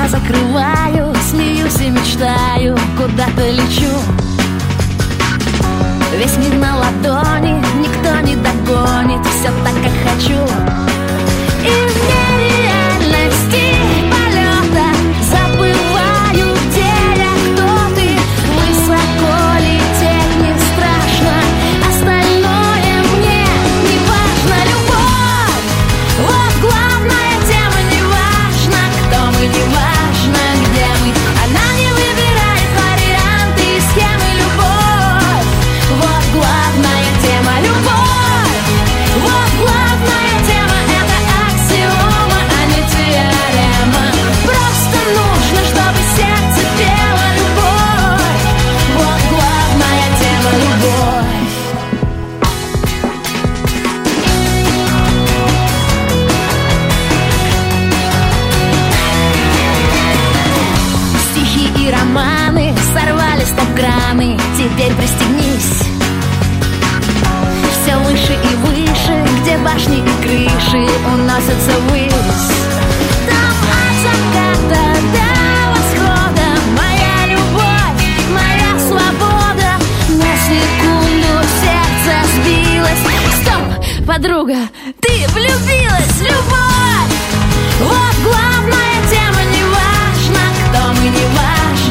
глаза закрываю, смеюсь и мечтаю, куда-то лечу. Весь мир на ладони, никто не догонит, все так, как хочу. И в нереальности полета забываю, где я, кто ты. Высоко лететь не страшно, остальное мне не важно. Любовь, вот главная тема, не важно, кто мы, не важно, где мы. Она не выбирает варианты и схемы. Любовь, вот главная тема. Любовь, вот главная тема. Это аксиома, а не теорема. Просто нужно, чтобы сердце пело. Любовь, вот главная тема. Любовь. Стихи и романы сорвали стоп-краны. Теперь пристегнись. Все выше и выше, где башни и крыши уносятся ввысь. Там от заката до восхода моя любовь, моя свобода. На секунду сердце сбилось. Стоп, подруга, ты влюбилась. Любовь, вот главная тема, не важно, кто мы, не важно.